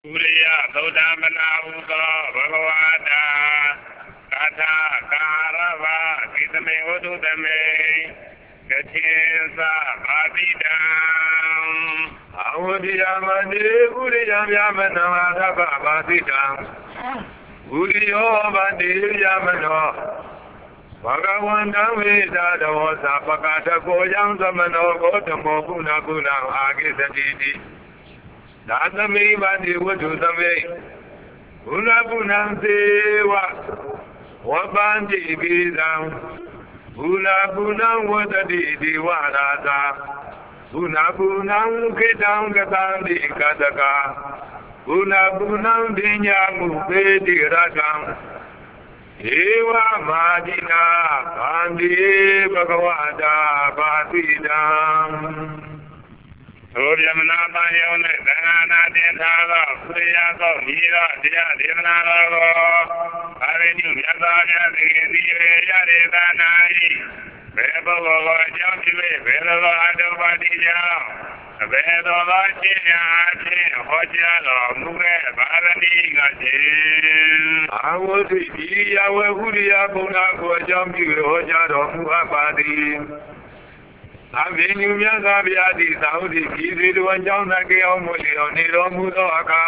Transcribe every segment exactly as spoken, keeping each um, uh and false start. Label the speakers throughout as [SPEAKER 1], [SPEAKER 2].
[SPEAKER 1] Uriya Gaudamana Uga Bhagavata Katha Karava Kitame Ududame Gachinsa Bhavidam Audiyamani Uriyam Yamana Bhavidam Uriyo Bandi Yamano Bhagavandam Vedado Sapakata Goyam Samano Gotamo Guna Guna Agisatiti Dadame Bandi Wududame Unabunam Sewa Wabandi Bidam Unabunam Wadadi Diwanata Unabunam Kedam Gatandi Kataka Unabunam Dinyamu Bedi Rakam Ewa Madina Bandi Bhagavata Bhavidam Oriamana Bayone, Dana Dentala, Priyago, Hira, Dia, Divanaro, Avenue, Yadaya, the Yadivanai, Bebo, Jamile, Belo, Adobadiya, Bedo, Lachina, Hojalo, Mure, Barani, Gatin. I would be our Huria, Bonaco, Jamil, Hojado, Muabadi. Avenue Yazabiadi, Saudi, Kidu, and John Nagao, Niro Mudoaka.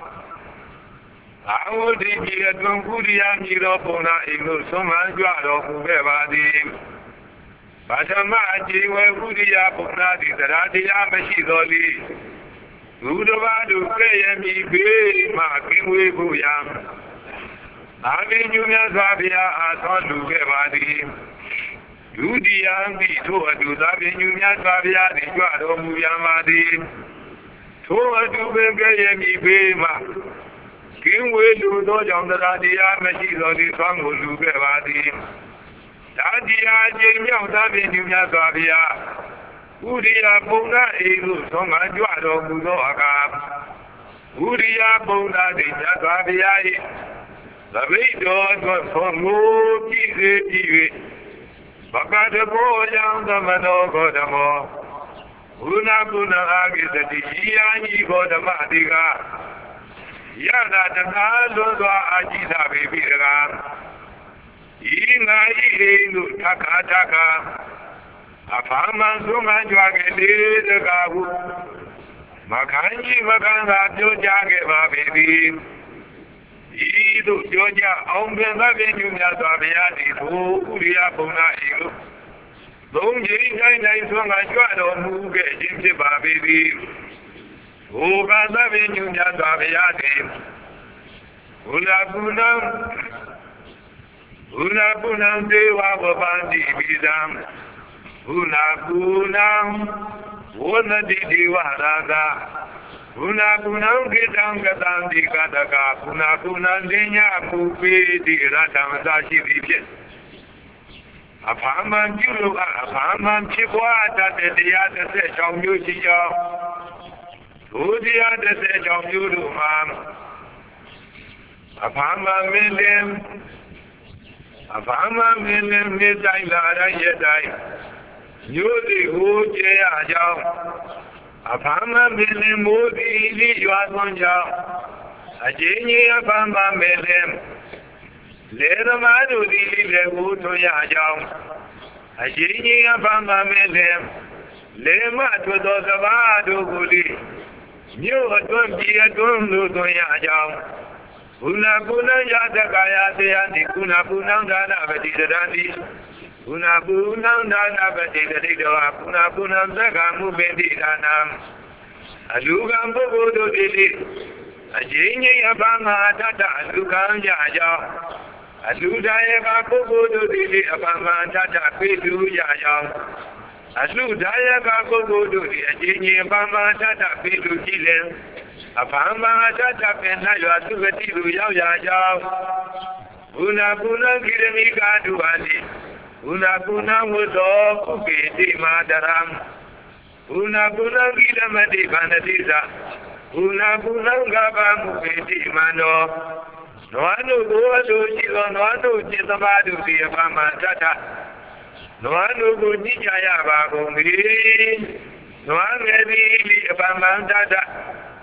[SPEAKER 1] I would be a Gungudia, Niropona, Ilu, Soman Guado, Bevadi. Pasamaji, where Hudia Ponadi, Radia Mashidoli. Udovadu, Kayami, Marking Wibuyam. Avenue Yazabia, Aton Bevadi. Udiam be to a do that in Union Savia, the God of Muyamadi. To a do Begayami Bema. King will do those on the Radia machines on the song will do Bevadi. Dadia Jamie of that in Union Savia. Udia Bona Elu, Song and God of Mudoaka. Udia Bona de Javia. The radio was for more T V. Bakata Boyam the Manogodamo Una Guna Agis, Yani Godamadiga Yana the Nalo Ajita Bibiga Ina Ilu Taka Taka Afaman Suman Jageli the Gabu Makanji Maganga Jojage Baby Idu Joja Omben Avenue Yazabiadi to Uria Bona Ilu. Long Jing Nice one I got on Muge Jimmy Baby. Uga Avenue Yazabiadi. Unabunam Unabunam Deva Bandi Bidam. Unabunam Una Didiwaraga. Una Punam Gitam Gatam di Kataka, Puna Punan Dina Pupi di Ratam Sashi Vipet. A Paman Julu, a Paman Chipua, that the other set of music. Who the other set of Julu, ma'am? A Paman Million, a Paman Million Midnight Lara Yedai. You the who Jay Apama Milim Mudi, you are one job. A genie Apama Milim. Let a man who did the wood to Yajam. A genie Apama Milim. Lema to those of Adu Guli. You are going to be a gun to Yajam. Una Puna Yatakaya, and the Kuna Punanga, Abadidandi. Una Punam Dana Badida, Puna Punam Zagamu Bendidanam. A Lugam Bodo did it. A genie Abama Tata, Lugam Yaja. A Ludaya Bodo did it, Abama Tata, Pidu Yaja. A Ludaya Bodo did it, a genie Abama Tata, Pidu Chile. Abama Tata Penayo, Tubetidu Yaja. Una Puna Kiremika Duani. Una Puna was all Pukiti Madaram. Una Puna Gita Madi Panadiza. Una Puna Gaba Mukiti Mano. No one who goes to Chilo, no one who is about to be a Pama Tata. No one who goes to Nijaya Bago. No one may be a Pama Tata.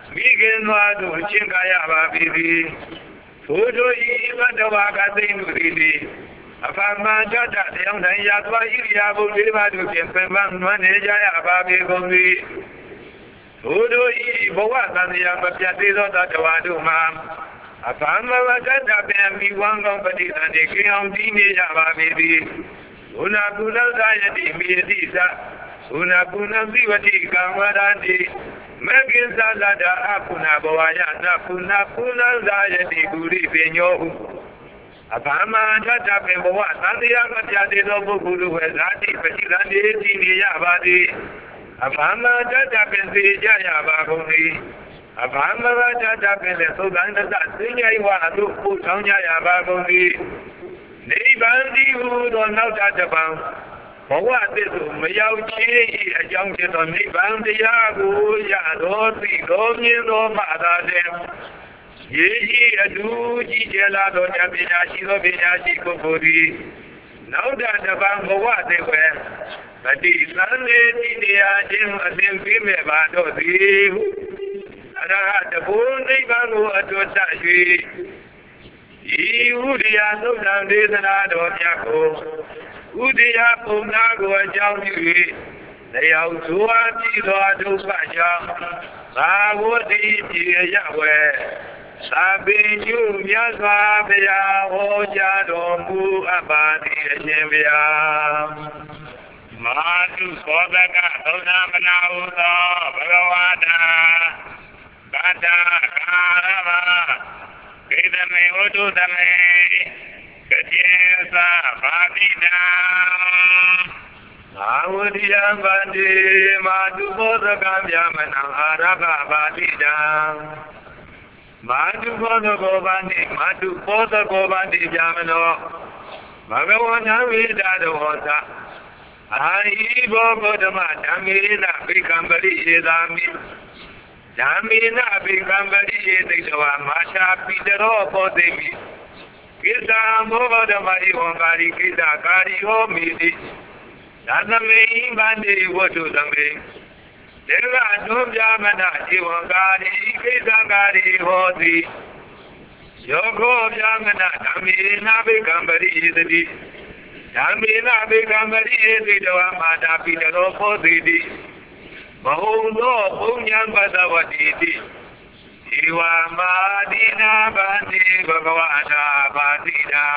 [SPEAKER 1] မိခင်သွားသူအချင်းကရပါပြီသည်ထိုတို့ဤဘတ်တော်ကသိမှုသည်အဖမန်ကြတတရားတိုင်းရသွားဣရိယာပုလေးပါးတို့ဖြင့်ပြန်ပန်းနွမ်းနေကြရပါပြီကုန်သည်ထိုတို့ဤဘဝသံဃာမပြတ်သေးသောတတဝါတို့မှာအဖမဝကတပင်မိဝံကောပတိတန်ဒီကိအောင်ဒီနေကြပါပြီသည်ဘုနာကုလသာယတိမိတိသဘုနာကုဏသိဝတိကံဝရတိမဂ္ဂင်္သလဒအကုဏဘဝယနာကုဏကုဏသာယတိဂုရိပညောဟုအဖမန်ထတပင်ဘဝသံဃာမပြတ်သေးသောပုဂ္ဂိုလ်တို့ဝေဇာတိပတိတန်ဒီတည်နေရပါသည်အဖမန်ထတပင်သိကြရပါကုန်သည်အဖမန်ထတပင်လည်းသုဒ္ဓံတသသိဉ္ဇိဝါတို့ပို့ဆောင်ကြရပါကုန်သည်နိဗ္ဗာန်တည်ဟူသောနောက်တပံဘဝသစ္စုမရောက်ခြင်း၏အကြောင်းဖြစ်သောနိဗ္ဗာန်တရားကိုရတော်သိတော်မြင်တော်မှသာတဲ့ယေဤအတူကြီးကျယ်လာသောဉာဏ်ပညာရှိသောပညာရှိပုဂ္ဂိုလ်သည်နောက်တပံဘဝသစ္စာပฏิသံဃေတိတရားချင်းအသင်ပေးမဲ့ပါတော့သည်ဟုအရဟတဘုံနိဗ္ဗာန်ကိုအတူတတ်၍ဤဥဒိယသုဒ္ဓံဒေသနာတော်မြတ်ကိုဥဒိယပုံနာကိုအကြောင်းပြု၍တရားဇောအပြီးသောဒုက္ခကြောင့်သာဝတိပြေရဝဲသာပေညုမြတ်စွာဘုရားဟောကြားတော်မူအပ်ပါသည်အရှင်ဘုရားမာတုသောတကသုဒ္ဓမနာဟုသောဘဂဝတာကတ္တကာရမကေတမေဝတုတမေကတိသဘာတိတံသာဝတိယံဗန္တိမာတုဘောဓကံဗျာမနံအာရဘဘာတိတံမာတုဘောဓကောဗန္တိမာတုဘောဓကောဗန္တိဗျာမနောဘဂဝန္တဝိဒတောဟောသအာဟိဘောဂေါတမဓမ္မေနပိကံပရိယေသာမိဓမ္မေနပိကံပရိယေသိတဝါမာရှာပိတရောဘောသိမိကိစ္စမောဂဓမ္မဧဝံကာရိကိစ္စကာရိဟောမိတိသတမေဗန္တိဝတ္ထုသမေဒေဝဒုဗျာမနဧဝံကာရိကိစ္စကာရိဟောတိယောခောဗျာမနဓမ္မေနပိကံပရိယေတိဓမ္မေနပိကံပရိယေသိတဝါမာတာပိတရောဘောသိတိဘဟုံသောပုညံပတဝတိတိဧဝမာတိနာဗန္တိဘဂဝတာပါတိတံ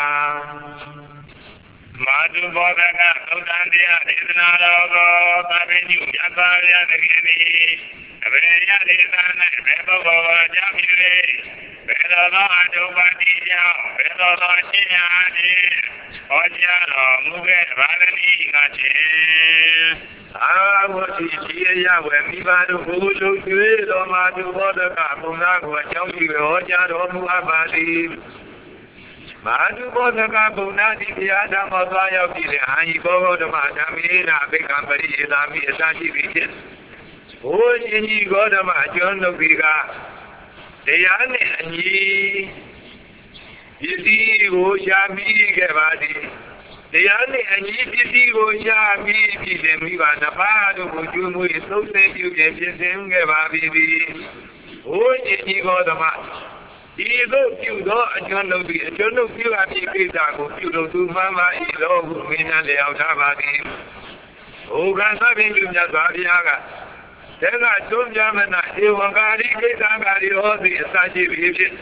[SPEAKER 1] မာတုဘောဓကသုဒ္ဓံတရားဒေသနာတော်ကိုသဗ္ဗညုမြတ်စွာဘုရားတခင်သည်အဘယ်ရဒေသ၌ဘယ်ပုဂ္ဂိုလ်ကြောင့်ဖြစ်လေဘယ်တော်သောအတုပတိကြောင့်ဘယ်တော်သောရှင်များနှင့်ဟောကြားတော်မူခဲ့ပါသနည်းကဖြင့်အာဝတိရှိရဝေမိဘတို့ဘုလိုကျွေးတော်မာတုဘောဓကပုံနာကိုအကြောင်းပြုဟောကြားတော်မူအပ်ပါသည်မာတုဘောဓကပုံနာတိဘုရားဓမ္မသွားရောက်ပြီးတဲ့အာဟိဘောဓမ္မဓမ္မေနာပိကံပရိယေသာမိအစရှိပြီးဖြစ်ဘုရှင်ကြီးဂေါဓမအကျွမ်းလုပ်ပြီးကတရားနဲ့အညီပစ္စည်းကိုရှားပြီးခဲ့ပါသည်တရားနဲ့အညီပစ္စည်းကိုရှားပြီးပြည်တယ်မိဘနှစ်ပါးတို့ကိုကျွေးမွေးသုံးဆပြုပြင်ပြင်ဆင်ခဲ့ပါပြီဘုရှင်ကြီးဂေါဓမဒီသို့ပြုသောအကျွမ်းလုပ်ပြီးအကျွမ်းလုပ်ပြုအပ်ပြီးကိစ္စကိုပြုလို့သူမှန်ပါ၏လို့မင်းများလျောက်ထားပါသည်ဘုရားသဗ္ဗညုမြတ်စွာဘုရားကတေကကျွမ်းကြမနာဧဝံကာရိကိစ္စကာရိဟောသည်အစရှိပြီးဖြစ်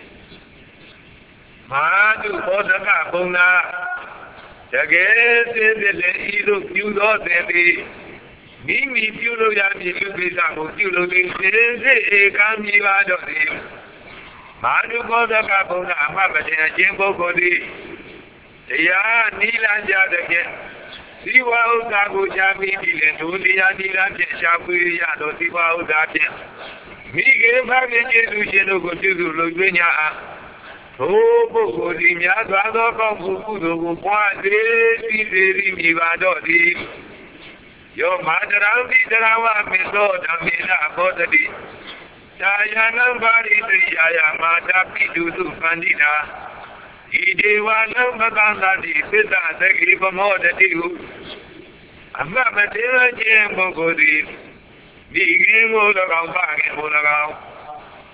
[SPEAKER 1] မာတုဘောဓကဘုံနာတကယ်စစ်စစ်လည်းဤသို့ပြုသောသင်သည်မိမိပြုလို့ရမည်ပြုကိစ္စကိုပြုလို့သည်စင်စစ်ဧကံမြည်ပါတော့သည်မာတုဘောဓကဘုံနာအမှတ်မတင်အချင်းပုဂ္ဂိုလ်သည်တရားနိလန်းကြတဲ့ကဲသီဝဥစ္စာကိုရှားပြီးပြီလေဒုတိယနိလန်းဖြင့်ရှားပွေရသောသီဝဥစ္စာဖြင့်မိခင်ဖခင်ကျေးဇူးရှင်တို့ကိုပြုစုလုပ်ကျွေးညာအားထိုပုဂ္ဂိုလ်သည်များစွာသောကောင်းမှုကုသိုလ်ကိုပွားစေစီစေပြီးမြည်ပါတော့သည်ယောမာတရံတိတရဝမေသောဓမ္မေနဘောဓတိသာယနံပါရိတရိယာမာတာပိတုသုပန္တိတာဤဒေဝနံမကံသတိသစ္စာသကိပမောတတိဟုအမှတ်မတင်ခြင်းပုဂ္ဂိုလ်သည်မိခင်ကို၎င်းဖခင်ကို၎င်း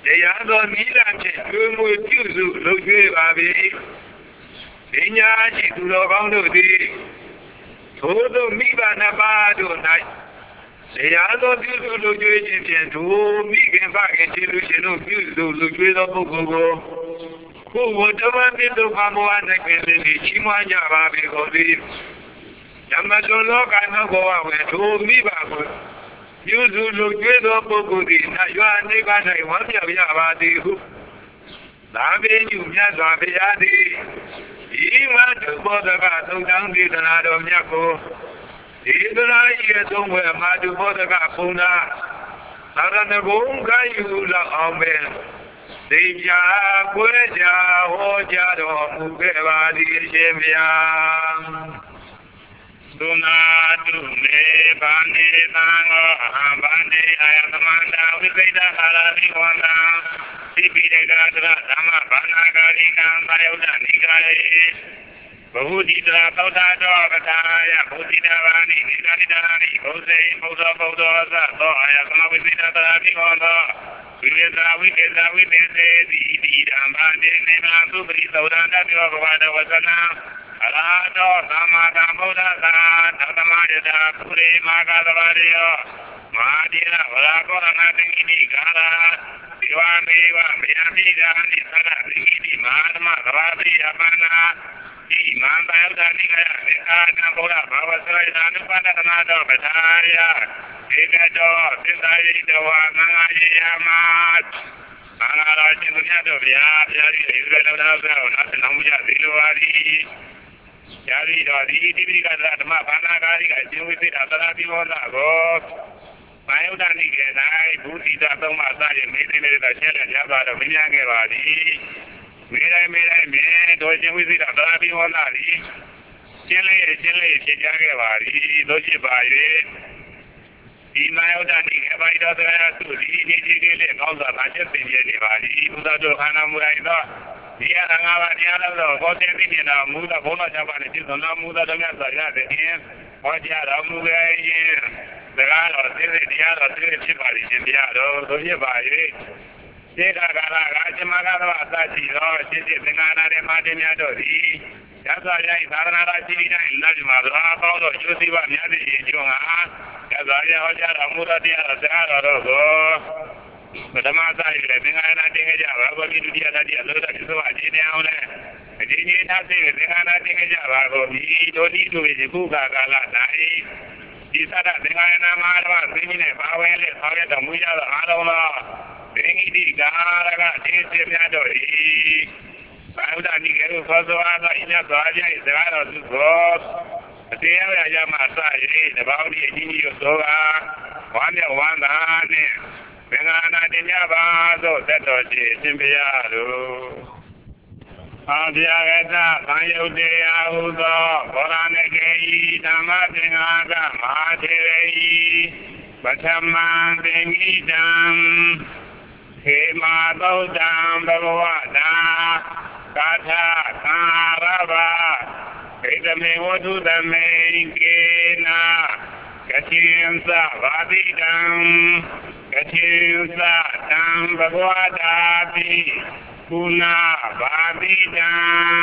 [SPEAKER 1] တရားတော်နိလဖြင့်ကျွေးမွေးပြုစုလုပ်ကျွေးပါပြီပညာရှိသူတော်ကောင်းတို့သည်ထိုသို့မိဘနှစ်ပါးတို့၌တရားတော်ပြုစုလုပ်ကျွေးခြင်းဖြင့်ဒုမိခင်ဖခင်ခြေလူရှင်တို့ပြုစုလုပ်ကျွေးသောပုဂ္ဂိုလ်ကိုကိုယ်ဝတ္တမပိတုခမောဟ၌ပင်လည်းချီးမွမ်းကြပါပြီကိုသည်ဓမ္မလွန်လောကနောဘဝဝေဒုမိဘကိုပြုစုလုပ်ကျွေးသောပုဂ္ဂိုလ်သည်နတ်ရွာနိဗ္ဗာန်၌ဝမ်းမြောက်ရပါသည်ဟုသာဝေညုမြတ်စွာဘုရားသည်ဤမတုဘောဓကသုံးတောင်းဒေသနာတော်မြတ်ကိုဒေသနာ၏အဆုံးဝဲမာတုဘောဓကပုံနာသာရဏဂုံကယူလောက်အောင်ပဲသိကြကွဲကြဟောကြားတော်မူခဲ့ပါသည်အရှင်ဘုရားသုနာတုနေဘာနေသံဃောအဟံဘာနေအာယသမန္တာဝိပိတကာလနိဝန္တံသိပိရကသရဓမ္မဘာနာကာရိကံသာယုဒ္ဓနိကာယေဘဟုတိတရာသောတာတော်ပထာယဘုတိတဗာနိနိကာနိတာနိဘုဇေဘုဇောဘုဇောသသောအာယသမဝိပိတတာနိဟောသောဝိဝေသာဝိကေသာဝိနေစေတိတိဓမ္မာနေနေနာသုပရိသောဒန္တပြောဘဝတဝဇနံအရဟတောသမ္မာသမ္ဗုဒ္ဓသာသမယတာပုရိမာဂသဗ္ဗရေယောမဟာတိရဝရကောရဏတိတိကာလာဒီဝမေဝမေယမိဒာနိသရတိတိမဟာသမသဘာတိယပန္နာဤမန္တယုဒ္ဓနိကယမေအာနံဗုဒ္ဓဘာဝစရိသာနုပဒနာတောပထာယဧကတောသစ္စာရိတဝါငငါယေယမဘာနာတော်ရှင်သူများတို့ဗျာဘုရားကြီးရေတော်တော်တော်နာသနာမှုကြသေးလိုပါသည်ယာရီတော်ဒီတိပိကသဓမ္မဘာနာကာရိကအရှင်ဝိသေသသရတိဘောဓကိုမာယုဒ္ဓနိကေ၌ဘုဒ္ဓိတသုံးပါးစရမေးသေးလေးတော့ရှင်းတဲ့ကြားပါတော့မင်းများခဲ့ပါသည်မေတိုင်းမေတိုင်းမေတို့ရှင်ဝိသေသသရတိဘောဓသည်ရှင်းလေးရှင်းလေးဖြစ်ကြခဲ့ပါသည်တို့ရှိပါ၍ဒီမာယုဒ္ဓနိကေဘာဤတော်သရယသုဒီဒီကြီးကြီးလေးကောင်းစွာဗာချက်သင်ပြနေပါသည်ဘုရားတို့ခန္ဓာမူတိုင်းသောဒီအရငါးပါးတရားတော်ကိုဘောတင်သိနေတာမူသောဘုန်းတော်၆ပါးနဲ့ပြည့်စုံသောမူသောဓမ္မစွာရတဲ့ရင်ဟောကြားတော်မူခဲ့ရင်စကားတော်သိသိတရားတော်သိသိဖြစ်ပါလိမ့်ရှင်ဘုရားတော်တို့ဖြစ်ပါ၍စေတကာလကအကျမကသောအသရှိသောရှင်းရှင်းသင်္ဃာနာတဲ့မာတင်များတို့သည်ရသော်ရိုင်းသာသနာတော်ရှိတိုင်းလက်ဒီမှာသောအပေါင်းတော်ကျိုးစီးပွားများသည့်ရင်ကျုံဟာရသော်ရဟောကြားတော်မူသောတရားတော်စကားတော်တို့ကိုပထမစားရည်လည်းသင်္ဃာနာတင်ကြပါဘောဓိဒုတိယတတိယလောကပြစ္ဆုတ်အခြေအနေအောင်လဲအဒီကြီးထားသိသင်္ဃာနာတင်ကြပါကိုဒီတို့ဤတို့ယခုကာလ၌ဒီသတ္တသင်္ဃာနာမဟာဓမ္မသိင်းနဲ့ပါဝင်လေဆောင်ရတော်မူရသောအားလုံးသောသင်္ခိတိကာရကဒေသများတို့ဤဘာဝဒနိကေရုသောသောအားသောဤမြတ်စွာဘုရား၏စကားတော်သူကိုအတရားရရမှစ၍တပေါင်းဒီအကြီးကြီးသောကဝါမြောက်ဝမ်းသာနှင့်သင်္ဃာနာတင်ကြပါသောသက်တော်ရှိအရှင်ဘုရားတို့အာဗျာဂတသံယုတ်တရားဟုသောဘောရဏကေဤဓမ္မသင်္ဃာကမဟာထေရဤပထမံသင်္ကိတံခေမာသုတ်တံဘဂဝတာကာထာသံရဘဣတမေဝတုသမေကေနာကတိယံသဗာတိတံကတိယံသတံဘဂဝတာပိကုဏဗာတိတံ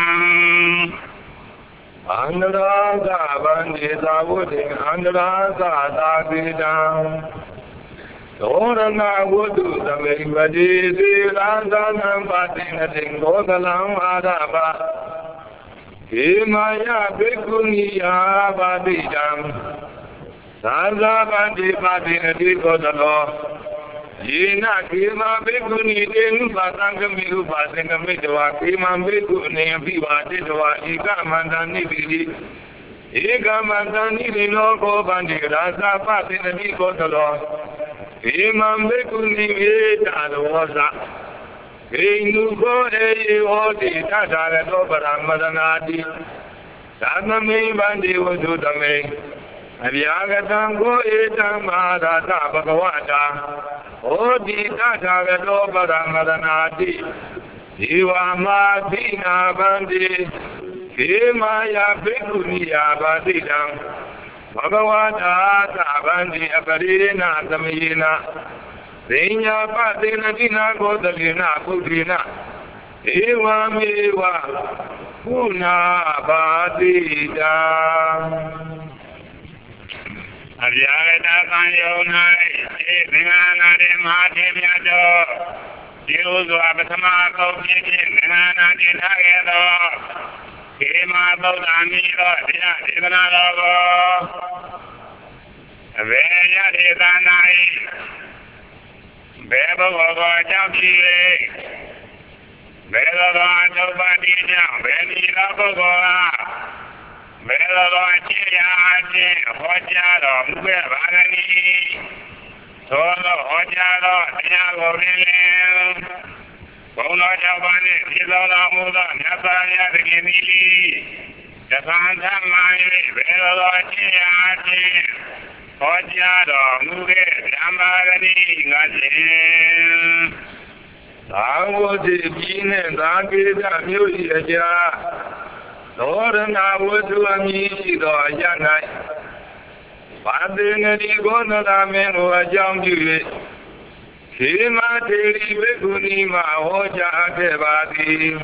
[SPEAKER 1] အန္တရာသဗန္တိသာဝုတေအန္တရာသသာတိတံသောရဏဝတ္တုသမေပတိသေရာသနံပါတိနတိသောသလံအာရပေမာယဘေကုဏီယာပါတိတံသာဇာပန္တိပါတိနတိသောသလောယေနခေမဘေကုဏီတေနုပါသံဃမိဥပါသင်္ကမိတဝါခေမဘေကုနေအပိပါတိတဝါဧကမန္တနိပိတိဧကမန္တနိပိလောကောပန္တိရာဇာပတိနတိသောသလောဧမံဘေကုဏီဧတာရောဇာဣနုဘောအေဟောတိတထာရတောပရမဒနာတိသာသမိဗန္တိဝုသုတမေအဗျာဂတံကိုဧတံမဟာသာသဘဂဝတာဟောတိတထာရတောပရမဒနာတိဒီဝမာတိနာဗန္တိခေမာယဘေကုဏီယာဘာတိတံဘဂဝတာသဗန္တိအပရိရေနသမေန Denya Patina Dina Godalina Kudina Ewa Mewa Puna Badida Avyagata Kanyonai Evingana de Mativyado Yuzu Abatama Kopi Nana Dinagado Kema Bodamiro Dina Divanado Veya Divanai Beba Gogo Jaki Bela Gogo Badina Beni Lagogola Bela Gochi Hojaro Mugavani Solo Hojaro Diago Vile Bono Javani Dilola Muda Natanya Gini Jasanta Mai Bela Gochi Hojaro Muge Yamarani Gajin Tawoti Bine Dagida Mulia Lorna Wutuami do Yanai Padinadi Gonada Menu Ajambi Kima Teri Begunima Hoja Kebadi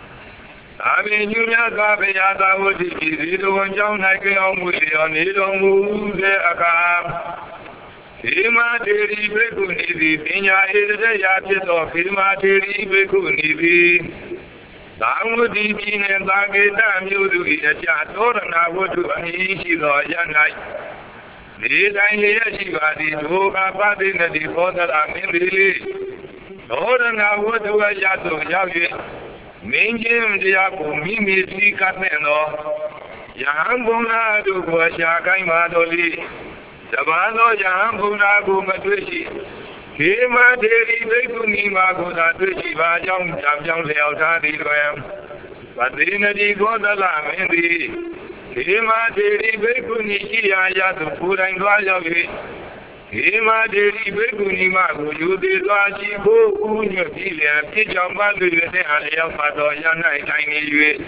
[SPEAKER 1] Ami Nunya Gabiata Wuti Zido Janaki on William Nidomu Akam Kima Teri Begunibi Pinya is the Yapit of Kima Teri Begunibi Samudi Bin and Bagita Mudu Yator and I would do an easy Yanai. Did I hear Shivadi to Abadi in the default that I'm in the Lord and I would do a Yato Yavi. Minjim Diaco Mimi Catmeno Yambuna do Guashakai Madoli Sabano Yambuna Gumatwishi Kima Deri Begunima Gudatwishi Bajam Jamjam Leotadi Ram Badina di Gondala Mendi Kima Deri Begunichi Ayatu Puran Guajavi Kima Deri Begunima Guyudi Lachi Boku Nupilia Kijambandu Alea Fado Yana Tiny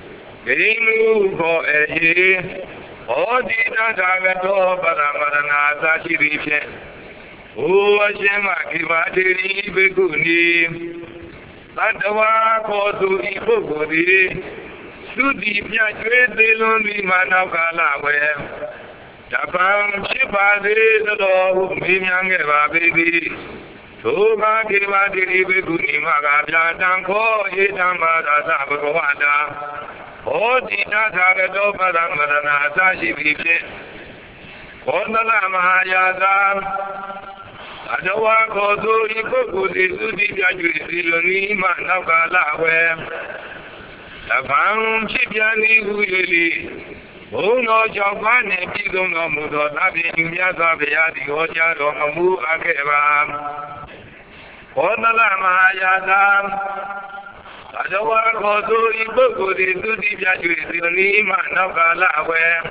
[SPEAKER 1] Genu for a year Odina Dagato Baramarana Sashi O Shema Kimadiri Beguni Sadawa Kosu Ibogodi Sudi Piatre de Lundi Manakalawe Japan Chipade the law Minyanga baby Toba Kimadiri Beguni Magaja Danko Yitamada Sabagwada Odina Dagato Baramarana Sashi Vipe Kondala Mahayada Adawa Kozo Iko Sudi Siloni Manakalawe Tafam Chipiani Huyeli Uno Javane Pidono Mudo Nabi Yasa Beati Hoja Romamu Akeva Kondala Mahayada Adawa Kozo Iko Sudi Siloni Manakalawe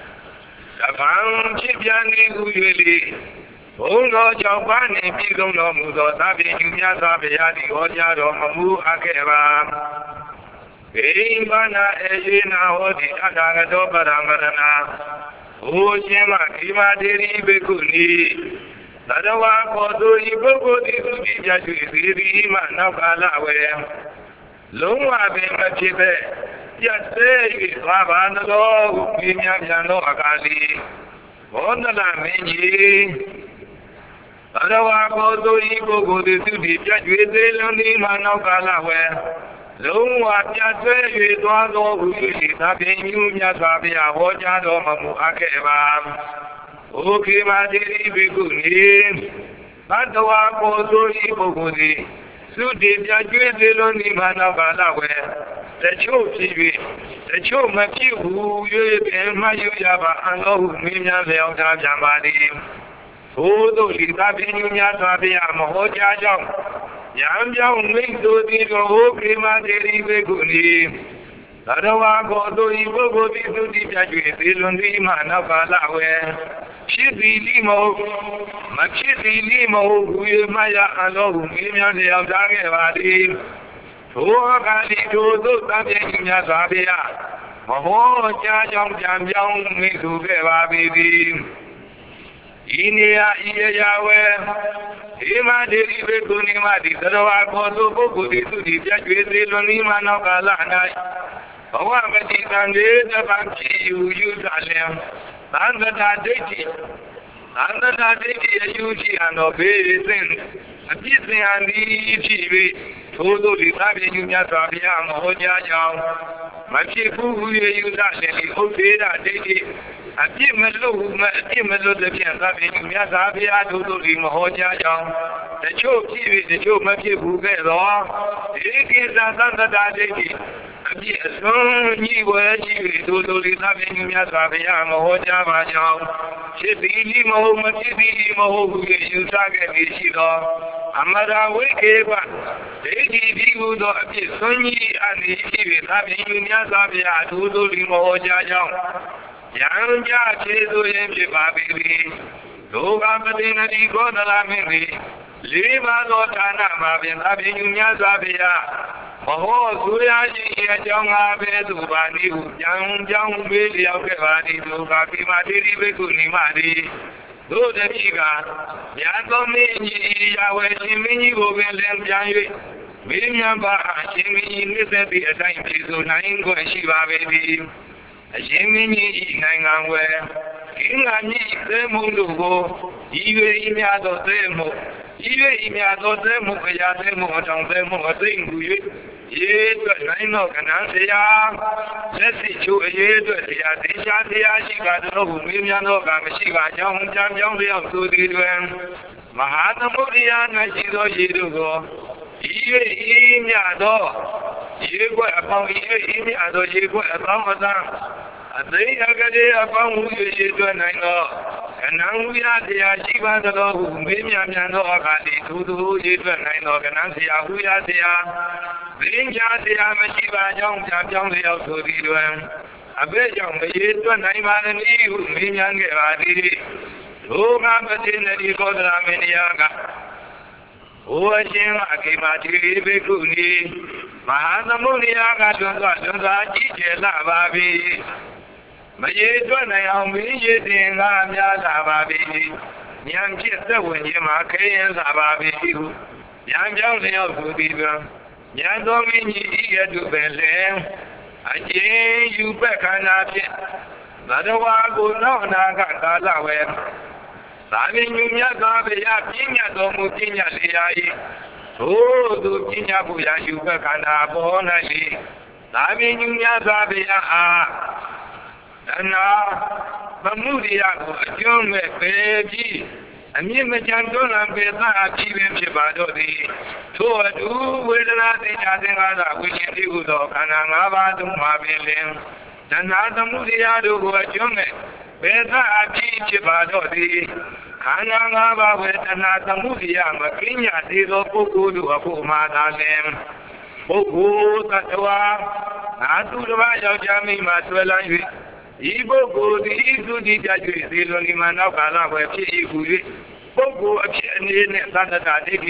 [SPEAKER 1] Tafam Chipiani Huyeli Uno Javane Pidono Mudo Nabi Yasa Beati Hoja Romamu Akeva Bana Ejina Hodi Adagato Paramarana Ushema Kimadiri Beguni Sadawa Kodu Ibogo Disubi Jaju Manakalawe Luma Bemachibe Yase Rabano Pinyano Akali Ondala Menji Sadawa Kodu Ibogo Disubi Jaju Manakalawe Luma Piate Eduardo Ushi Tabinya Sabia Hojado Mamu Akeva Uki Madiri Biguni Batawa Kozo Ibogudi Sudi Jaju Manavalawe The Cho T V The Cho Maki Hu Mayu Yaba and Lohu Minya Velta Jambadi Udo Tabinya Sabia Mahojajam Yam Yam Link to the Hoki Madiri Beguni Sadawa Godo Ibogo to the Jaju Lundi Manavalawe Shidi Limo Machidi Limo Maya Alo Minya Yadagevadi Tuakali to Tabinya Sabia Maho Jajam Jam Jam Misuke Babidi Inia Iyawe Ima deri bekuni ma di sarawa koto boku di tu di jajwe zelo ni ma no kala nai. Bawa mati tangge da bangki yu yu salem. Tanda da deji. Tanda da deji yu chi ano be sen. Ati sen andi chi be. Todo di sabi yu nya sabi ya mo ja jao. Mati fu hu ye yu salem li o be da deji. Ati melu ma ati melu de pian sabi yu nya sabi ya todo di mo ja jao. The choke TV, the choke Maki Buga, it is a Santa Dadi. A son, ye were you to do this having Yasavia, Mohoja Majo. Chibi Mo, Machibi Mo, who you target Ishida. Amada Wakeba. They did you do a bit Sunny and the Chibi having Yasavia to do the Mohoja. Young Jakedo and Jibabi. Logamadina di Godalamini. Lima Lotana Mabin Abinunya Zabia. Maho Suriaji Yajanga Bedubani, Yang Jang Billy Alkevani, Lukapi Madiri Bekuni Madi. Do the Niga. Yandomi Yahweh Jimmy Wogan Janui. Williamba, Jimmy Mississippi, a time to nine go and Shiva baby. A Jimmy Nangware. King Ani, the Mundugo, Iwe Imiado Demo. Iwe imiado demo ya demo jang demo ding yu ye de nai no kana se ya le si chu ye de ya de sha de ya shi ga de hu mi mya no ga ma shi ga jang jang jang de ya su di twen ma ha na mu ri ya na shi do yi du go iwe imiado ye gwa apang iwe imiado ye gwa apang ma da Adai agade apang hu ye de nai no Nang ya dia jiwa da hu me mya mya no ga di tu tu ye twa nai no ga nang sia hu ya sia bin ja sia ma chi ba jong ja jong le yau tu di lwan abe jong ye twa nai ma ni hu me mya nge ba di lo ga ma tin ni ko da me ni ya ga o a shin ma ke ma ti be ku ni ma ha na mu ni ya ga twa twa twa ji je la ba bi Maye Dwana Yami Yedin Sababi, Yang Chitawin Yamake and Sababi, Yang Johnson of Budiva, Yang Domini Ia to Belen, I say you back on that. Nadawa go no Naga Lawe. Saving you Yagabe Yakinya Domukinya Liai. So do Kinya Buya you back on a bonali. Saving you Yazabia. Ana Bamudia, a young baby, a mere Jandona Beta, Kivim Chibadori, to a do with another Yadana, which is the Udo, and Anava to Mabilin, and Nada Mudia, who are young, Beta, Chibadori, and Anava with another Mudia, Makinia, Dido, Puku, Apumada, them. Puku, Tatua, Natu, Jami, Matuela. Ibo go the Isu di Jaju, the Lonimana Bala, where she would go in Santa Dadi,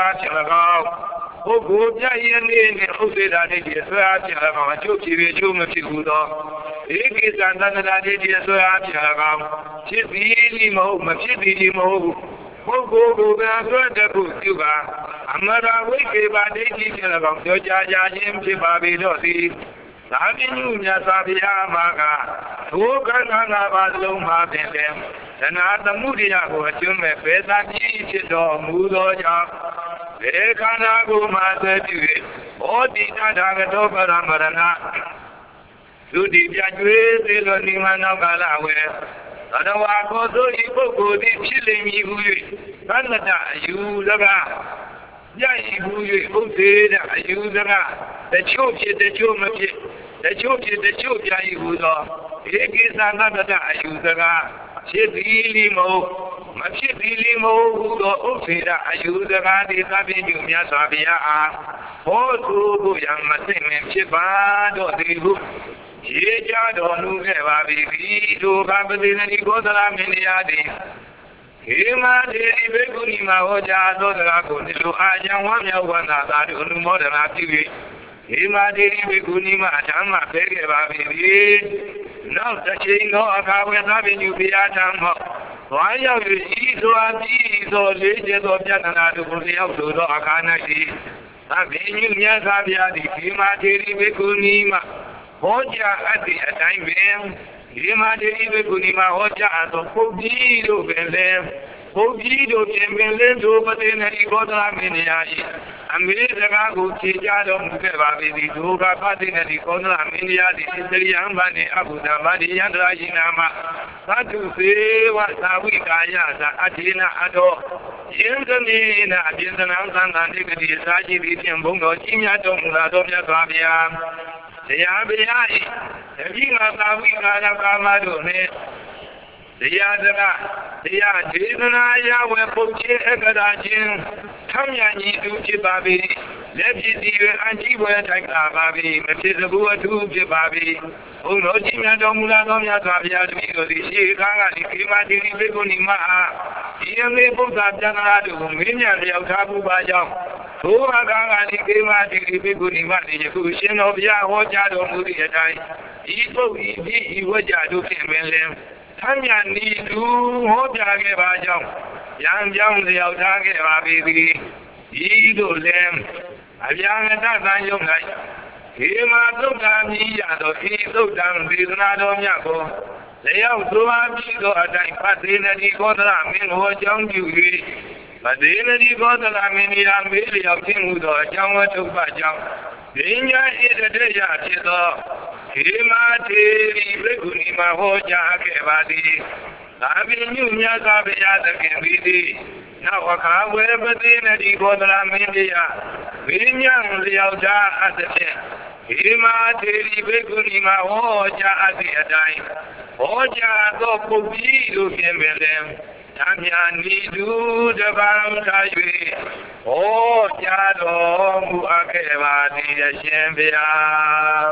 [SPEAKER 1] Sua Ogo, Jayan in Ose Dadi, Sua Chilagam, Chuki, Chumachigudo. It is Santa Dadi, Sua Chilagam. She's really mo, Machidi mo. Ogo, go back to the Cuba. Amara, wake by the Chilagam, Joja, Jim, Chibabi, Dossi. Sabinu Yasabia Maga, Tukana Badlo Mabem, and Ada Mudia, who assume a Pesa Chido, Mudo Jam, Ekana go Mata to it, or the Nadaga Marana. To the Jadwe, the Lonimana Galawe. Otherwise, go to Ipogo, the Chile, Canada, you the Yai who you did, you the church, the church, the church, the church, I would all. It is another you the she really mo, much really mo, who go Opera, you the Radi Sabinu Yasabia, or to young Matin, Chibad or the book. Ye don't know ever be to Babylon and go to la Miniadi. Hima de Beguni Mahoja, Dodago, Aja, one Yawana, that only more than active. Hima de Beguni Majama, Peggy, no touching no, I will not be you be at Why are you eat to a tea, သောလေးကျသောပြဿနာတို့ကိုလျောက်ဆိုသောအခါ၌ဒီသဗ္ဗညုမြတ်စွာဘုရားသည်ဒီမာထေရီဘိက္ခုနီမှာဟောကြားအပ်သည့်အတိုင်းပင်ဒီမာထေရီဘိက္ခုနီမှာဟောကြားအပ်သောပုဂ္ဂိတို့ပင်လည်းပုဂ္ဂိတို့ပြင်ပင်လင်းတို့ပတိနေကောသလမင်းရာ၏အမေစကားကိုဖြေကြတော်မူခဲ့ပါပြီဒီဒုက္ခပတိနေကောသလမင်းရာသည်သရိယံဘာနေအဘုဒ္ဓဘာတိယန္တရာယိနာမသတ္တုသေဝသာဝိကာယသာအထေနအတော်ရှင်သမီးနာအပြင်သနံသံဃာတိကတိစာရှိသည်ဖြင့်ဘုံတော်ကြီးများတော်မူလာတော်မြတ်စွာဘုရားတရားဘုရား၏တတိယသာဝိကာယကာမတို့နှင့်တရားစကားတရားဒေသနာရဝေပုတ်ခြင်းအကရာခြင်းထမ်းမြညီသူဖြစ်ပါပြီလက်ဖြစ်ဒီအန်ကြီးပွဲထိုက်တာပါပြီမဖြစ်စဘူးအထူးဖြစ်ပါပြီဘုံတော်ကြီးများတော်မူလာသောမြတ်စွာဘုရားတပည့်တို့သည်ရှေးကားကဒီခေမာတိရိဘိက္ခုနီမအားဒီအမေဘုရားပြဏ္ဍာတို့ကိုမင်းများလျောက်ထားမှုပါကြောင်းဘုရားကားကဒီခေမာတိရိဘိက္ခုနီမသည်ယခုရှင်တော်ဘုရားဟောကြားတော်မူသည့်အတိုင်းဤပုဂ္ဂိဒီဤဝကြတို့ဖြင့်ပင်လင်းထမ်းမြနီသူဟောကြားခဲ့ပါကြောင်းရံပြောင်းလျောက်ထားခဲ့ပါပြီဤတို့လည်းအဗျာငတသံယုံလိုက်ခေမာသုတ်တာမြည်ရသောဤသုတ်တံဒေသနာတော်မြတ်ကိုလျောက်ဆိုပါပြီးသောအတိုင်းဖတ်သေးနတိကောသလမင်းဟောကြောင်းပြု၍ပဒေနတိကောသလမင်းဤရာမေးလျောက်ခြင်းဟူသောအကြောင်းဝတ္ထုပကြောင့်ဒိညာဣတတေယဖြစ်သောခေမာထေရီဘိက္ခုနီမှာဟောကြားခဲ့ပါသည်သာပင်ညုမြတ်စွာဘုရားသခင်သည်သည်နောက်အခါဝေပတိနတိကောသလမင်းတရားဝိညာဉ်လျောက်ကြားအပ်သဖြင့်ခေမာထေရီဘိက္ခုနီမှာဟောကြားအပ်သည့်အတိုင်းဟောကြားသောပုဂ္ဂိတို့ဖြင့်ပင်လည်းသံဃာနိတုတပံထား၍ဟောကြားတော်မူအပ်ခဲ့ပါသည်အရှင်ဘုရား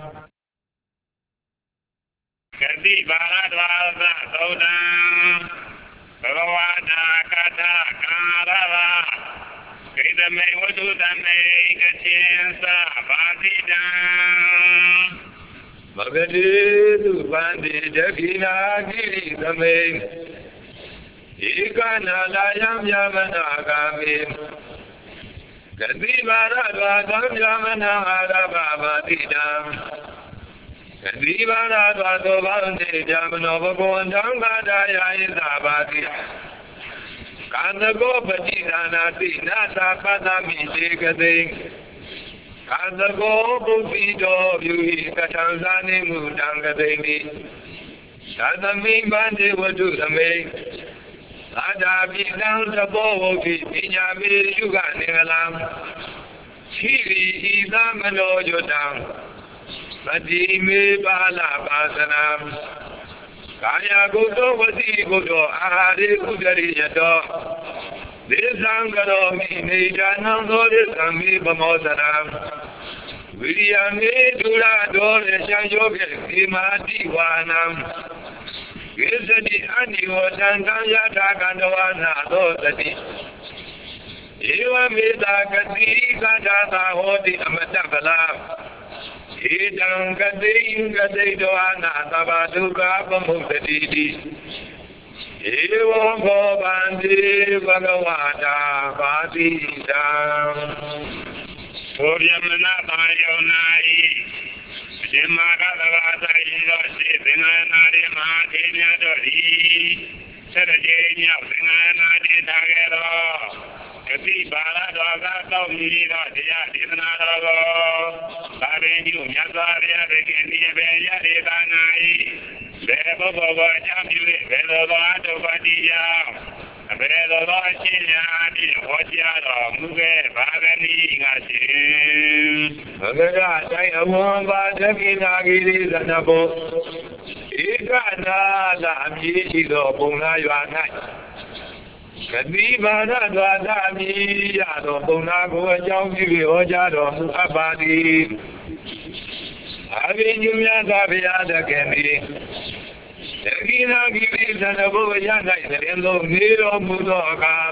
[SPEAKER 1] ကတိပါရဒဝါသသုဒ္ဓံဘဂဝတာကထာကာရဝကိတမေဝတုတမေကချင်းသာဘာတိတံမဂတိတုဗန္တိဒခိနာကိရိသမေဧကနာလာယံမြမနာဂာမိကတိပါရဒဝါသံမြမနာအာရဘဘာတိတံကတိပါရဒဝါသောဗန္တိဓမ္မနောဘဂဝန္တံဘာဒာယဣသဘာတိကာနကောပတိဒါနာတိနာသာပတ္တမိတေကတိကာနကောပုပ္ပိတောပြု၏ကထံသာနေမှုတံကတိနိသာသမိဗန္တိဝတ္ထုသမေသာတာပိတံသဘောဝုတိပညာမေယုကနေငလံရှိရိဤသမနောယတံမတိမေပါဠပါစနံကာယကုသောဝစီကုသောအာဟာရေဥဒရိယတောဒေသံကရောမိနေဒါနံသောဒေသံမိပမောသနံဝိရိယမေဒုရတော်ရရှံယောကေဒီမာတိဝါနံကိစ္စတိအနိဝတံတံယထာကန္တဝနာသောတတိဧဝမေတာကတိကထာသာဟောတိအမတဗလာဧတံကတိကတိတောအနာသဗ္ဗဒုက္ခပမုဒတိတိဧဝံဘောဗန္တိဘဂဝတာပါတိတံဘောရမနာပါယောနာဤဒီမာကသဘာသာဤသောစေသင်္ဃနာရိမဟာထေမြတ်တို့ဤသရကြေညောသင်္ဃနာတိထားခဲ့သောကတိပါရတော်ကတောင်းမြည်သောတရားဒေသနာတော်ကိုသာပင်ကျမြတ်စွာဘုရားသခင်ဒီဘေရဒေသနာဤဘေဘဘောဘောအကြောင်းပြု၍ဘေသောသောအတုပတိယအဘေသောသောအရှင်ညာတိဟောကြားတော်မူခဲ့ပါကနိငါရှင်ဘဂရတိုင်းအဝံပါသကိနာဂိရိသနဘောဧကနာလာအမည်ရှိသောပုံနာရွာ၌ကတိပါရဒွါသအမည်ရသောပုံနာကိုအကြောင်းပြု၍ဟောကြားတော်မူအပ်ပါသည်အဘိညုမြတ်စွာဘုရားသခင်သည်တကိနာဂိရိသနဘောရ၌တရင်လုံးနေတော်မူသောအခါ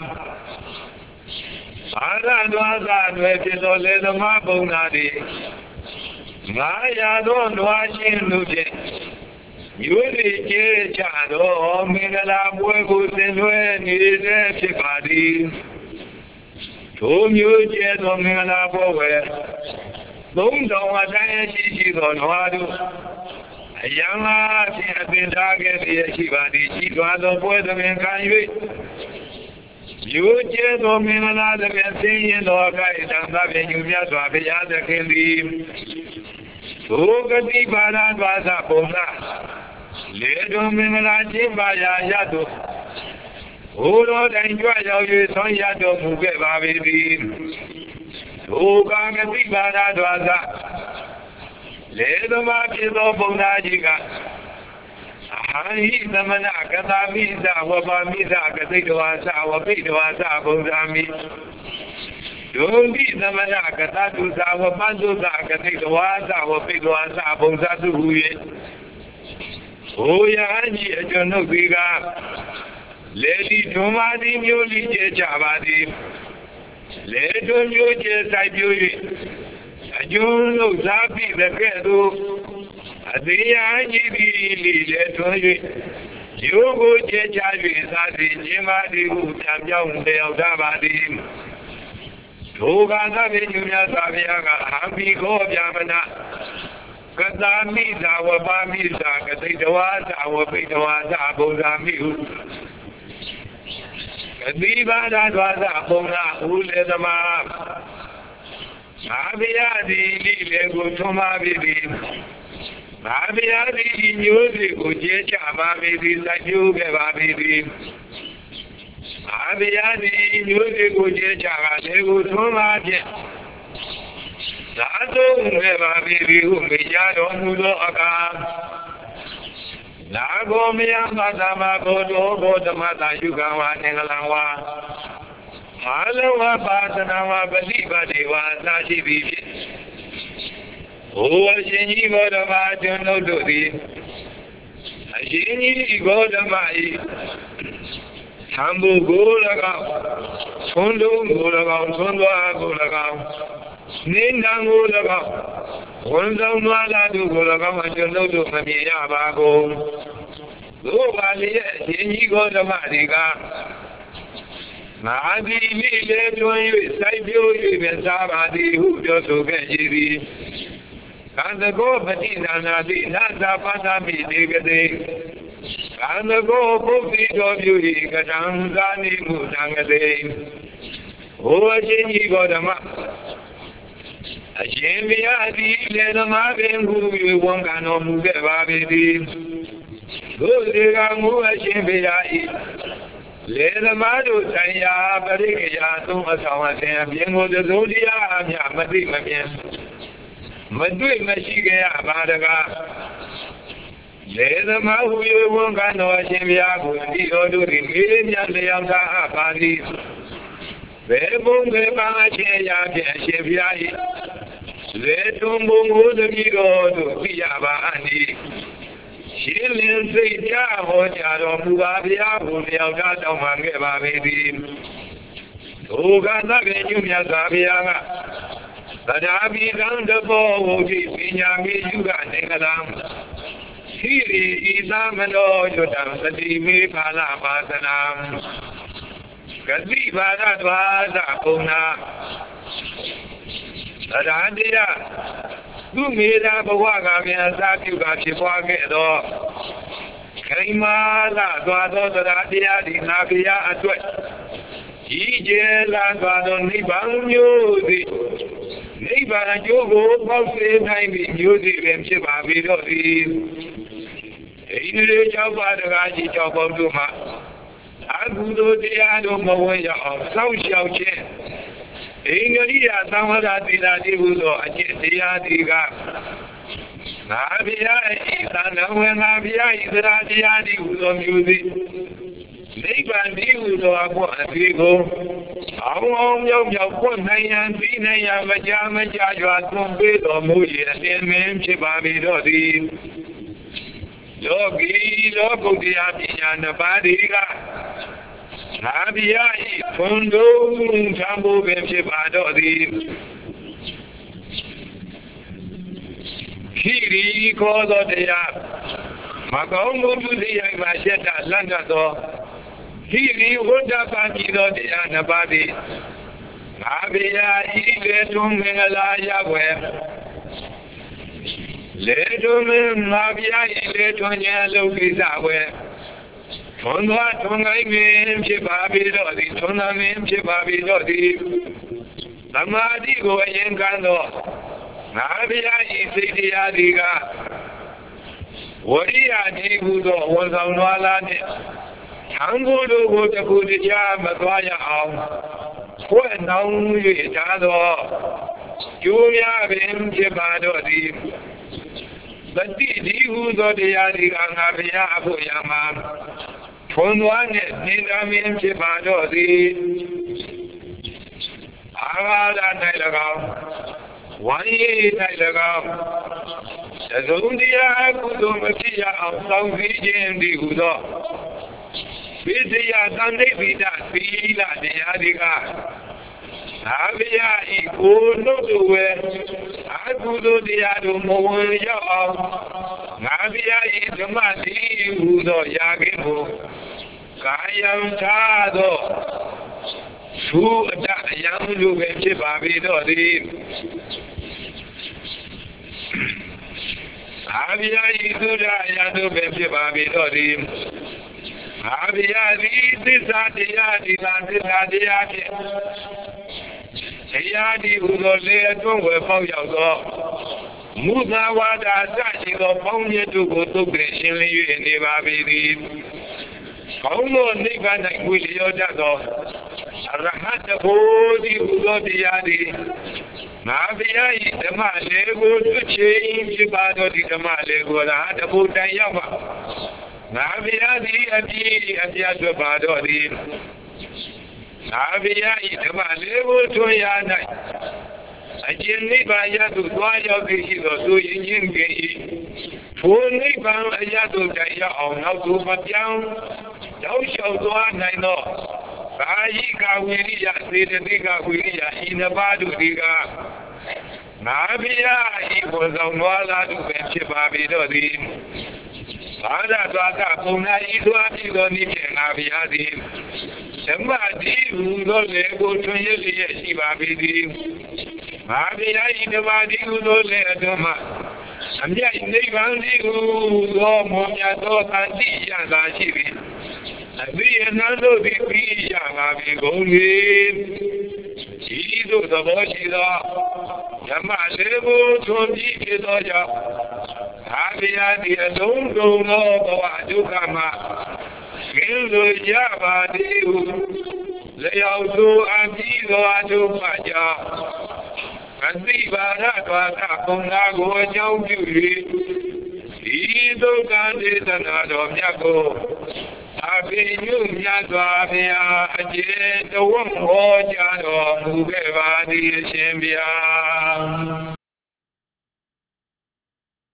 [SPEAKER 1] အာရဒွါသတွင်ဖြစ်သောလေသမားပုံနာသည်ငါရသောနွားချင်းလူဖြင့် Yuri Chado, Mingala Buego, Senue, Chipadi. Whom you jet on Mingala Bowe. Don't know what I see on Wadu. A young lad has been targeted, Chibadi, Chibado, Puerto Rico. You just don't mean another thing, or I don't have any just of the other can leave. Who could be bad and was up on that? Little Minanaji by Yado. Who don't enjoy your son Yado to get baby? Who can be bad and was up? Little market of Bonajiga. He the Manaka, Misa, Wabamisa, Katawasa, Wapitawasa, Bozami. Don't be the Manaka, Tatusa, Wapandusa, Katawasa, Wapitawasa, Bozatu. Oh, Yanni, a Jonoviga. Lady Tomadi, Muli, Chavadi. Let them use Siberian. I don't know, Zapi, the Kedo. Adiyani Letoy, Yogo Javi, Sadi, Jimadi, Tamyang, Deldabadi, Toga, Saviaga, Hambi, Go, Yamana, Kazami, our Bamisa, Katawas, our Pitawas, Abozami. Kadiba, that was Abona, who led them up. Abiadi, Lego, Toma, baby. Babiadi music, Ujecha, Babi, Sajuga, Babi. Babiadi music, Ujecha, Lego, Tomaje. Sato, Babi, who may yard Mudo Aka. Nago, Miyama, Godo, Godamata, Yugawa, Nengalawa. Malawa, Batanawa, Baliba, Deva, Sashi, Bibi. Oh, Jenny got a margin no duty. A Jenny got a mai. Tambu Gulaga, Sondo Gulaga, Sondo Gulaga, Nindang Gulaga, Wanda Mala do Gulaga, and you know to Mamia Bago. Go Valley, Jenny got a Mariga. Madi, let you say you, even Sabadi, who just to get you. And the go Patina Nadi, Nanda Panami, Digade. And the go Puppy of you, Gadangani, Mutangade. Oh, Jenny got a map. A Jenny Adi, let them have him who you won't can no move a baby. Go to Gamu, a Jenny. Let them out of Tanya, Bariya, so much on them, Yango the Zodia, Yamadi again. Madui Mashiga Abadaga. Let them out who you won't got no Shimia, who did or do the million Yamda Abadi. Verbum Bamache Shivia. Let them move the Migo to Piabani. Shilin say, Yahoo, Mubabia, who got on Manga baby. Oh, God, you, Yazabia. But I be down the ball, Yami, you got Negalam. Siri, Isamano, you dance the Dimi Palapatanam. Kadiba, that was Apuna. But Andia, you made up a waga, and that you got your pocket off. Kaima, that was the idea, the Navia at what? Ije, that was only Bang music. Neighbor and you go about the time in music and Shibabi. In the job of the Raji job of Duma. I go to the Adomoya of South Shauchen. In the year, some of that did not do so. I just see Adiga. Navia is an when Navia is Radiadi who's on music. Neighbor knew to a go. How long you put Nayan, Pina, Majama, Jajwa, Tombe, or Moody, and then Mem Chibabi Dodi. Yogi, Logo, the Abia, and the Badiga. Abia, Kondo, Tambo, Chibadodi. Kiri, called the မကောင်းမှုသူစီရိုက်မှာရှက်တာလန့်တတ်သောဟိရိဝတ္တပါတိသောတရားနှစ်ပါးသည်ငါဘေယာဤလေထုံးမင်္ဂလာရောက်ွယ်လေထုံးမင်ငါဗျာဤလေထုံးခြင်းအလုပ်ကိစ္စဝယ်ထွန်းသွားထွန်းကိုင်းမင်းဖြစ်ပါပြီတော့သည်ထွန်းသာမင်းဖြစ်ပါပြီတော့သည်သမာဓိကိုအရင်ကန်းသောငါဗျာဤစိတ်တရားသည်ကဝရိယဒီဟုသောဝန်ဆောင်သွားလာနှင့်သံဃာတို့ကိုတခုတခြားမသွားရအောင်ခွဲ့နှောင်း၍ထားသောကျိုးများပင်ဖြစ်ပါတော့သည်သတိဒီဟုသောတရားဒီကငါဘုရားအဖို့ရမှာထွန်းသွားနှင့်နေသာမင်းဖြစ်ပါတော့သည်အာဃာတ၌၎င်းဝိုင်းရည်၌၎င်းသုံးတရားကုသိုလ်မဖြစ်ရအောင်စောင့်စည်းခြင်းဒီဟုသောပိစယသံဃိပိဒသီလတရားဒီကသာဝရဤကိုနှုတ်တို့ဝဲအကုသိုလ်တရားတို့မဝင်ရောက်အောင်ငါဘုရားဤဓမ္မတိဟုသောယာကိကိုကာယံသာသောသုအတအယံလူပဲဖြစ်ပါပေတော့သည်အာဘိယဤသုဒအယံတို့ပဲဖြစ်ပါပေတော့သည်အာဘိယသည်သစ္စာတရားဒီကသစ္စာတရားဖြင့်တရားဒီဟုသောလေအတွင်းဝယ်ပေါက်ရောက်သောမူသာဝါဒအစရှိသောပေါင်းမြတ်တို့ကိုသုတ်ကြရှင်းလင်း၍နေပါပေသည်ကောင်းသောနိဗ္ဗာန်၌ကိုလျောတတ်သောအရဟတဘုဒီဟုသောတရားသည်ငါဘုရား၏ဓမ္မလေးကိုတွေ့ချင်ဖြစ်ပါသောဒီဓမ္မလေးကိုရဟတဘုတိုင်ရောက်ပါငါဘုရားသည်အပြည့်အပြည့်တွေ့ပါတော့သည်ငါဘုရား၏ဓမ္မလေးကိုထွန်းရ၌အကျဉ်းနိဗ္ဗာန်ရသို့သွားရောက်သည်ရှိသောသူရင်ချင်းကင်၏ထိုနိဗ္ဗာန်အရသို့တိုင်ရောက်အောင်နောက်သို့မပြောင်းတောက်လျှောက်သွားနိုင်သောကာယိကဝိရိယစေတသိကဝိရိယဤနှစ်ပါးတို့ဒီကငါဘုရားဤဝန်ဆောင်သွားလာသူပဲဖြစ်ပါပေတော့သည်ဘာသာသွားကပုံနာဤသွားပြီးသောနိဖြင့်ငါဘုရားသည်ဓမ္မတိဟူသောလေကိုထွန်းရလျက်ရှိပါပေသည်ငါဘုရားဤဓမ္မတိဟူသောလေအတွင်းမှာအမြတ်နိဗ္ဗာန်ဒီဟုသောမောမြတ်သောသတိရသာရှိသည်အဘိယနတို့သည်ပြီးရပါပြီကုန်လေဤသို့သဘောရှိသောဓမ္မလေးကိုထွန်းပြီးဖြစ်သောကြောင့်အာဘိယသည်အလုံးစုံသောဘဝဒုက္ခမှာကင်းလို့ရပါသည်ဟုလျောက်သို့အပြီးသောအထုမှကြောင့်အသိပါရတော်ကပုံနာကိုအကြောင်းပြု၍ဒီဒုက္ခဒေသနာတော်မြတ်ကိုအဘိညုမြတ်စွာဘုရားအကျေတဝံဟောကြားတော်မူခဲ့ပါသည်အရှင်ဘုရား